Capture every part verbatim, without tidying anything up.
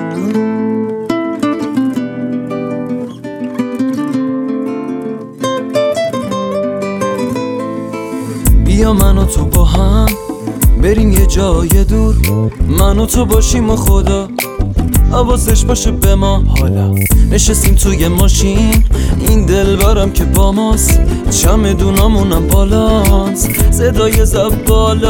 بیا من و تو با هم بریم یه جای دور، من و تو باشیم و خدا حواسش باشه به ما. حالا نشستیم توی ماشین، این دلبرم که با ماست، چمدونامونم بالاست، صدای زب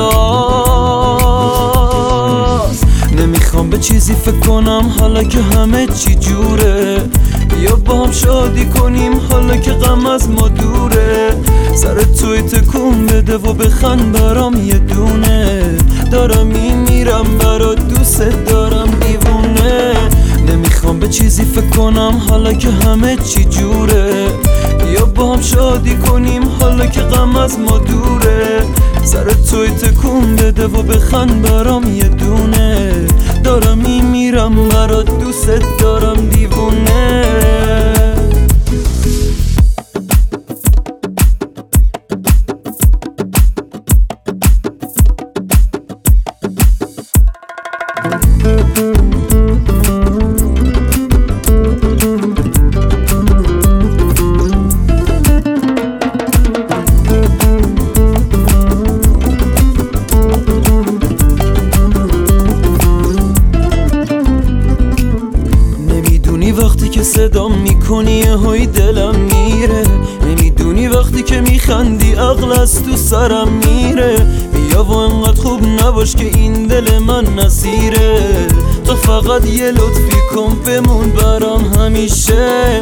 بالاست. نمیخوام به چیزی فکر کنم حالا که همه چی جوره، یا با هم شادی کنیم حالا که غم از ما دوره. سر توی تکون بده و بخند برام یه دونه، دارم میمیرم برات دوست دارم دیوونه. نمیخوام به چیزی فکر کنم حالا که همه چی جوره، یا با هم شادی کنیم حالا که غم از ما دوره. سر توی تکون بده و بخند برام یه دونه، دارم میمیرم برات دوست دارم دیوونه. وقتی که صدام میکنی های دلم میره، نمیدونی وقتی که میخندی عقل از تو سرم میره. بیا و انقدر خوب نباش که این دل من نصیره، تو فقط یه لطفی کن بمون برام همیشه.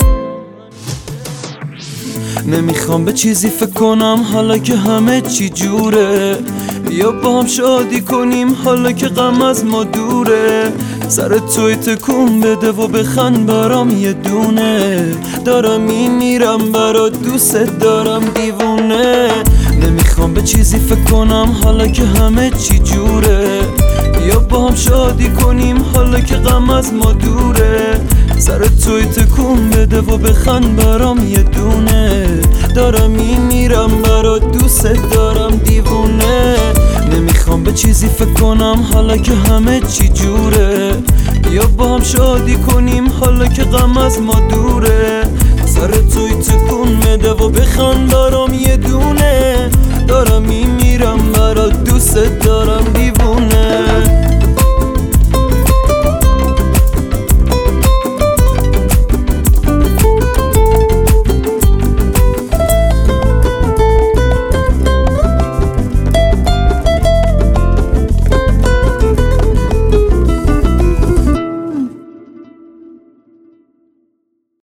نمیخوام به چیزی فکر کنم حالا که همه چی جوره، یا با هم شادی کنیم حالا که غم از ما دوره. سر توی تکون بده و بخند برام یه دونه، دارم میمیرم برات دوست دارم دیوونه. نمیخوام به چیزی فکر کنم حالا که همه چی جوره، یا با هم شادی کنیم حالا که غم از ما دوره. سر توی تکون بده و بخند برام یه دونه، دارم میمیرم برات دوست دارم دیوونه. نمیخوام به چیزی فکر کنم حالا که همه چی جوره، یا با هم شادی کنیم حالا که غم از ما دوره. سر توی تکون بده و بخند برام یه دونه، دارم میمیرم برات دوست دارم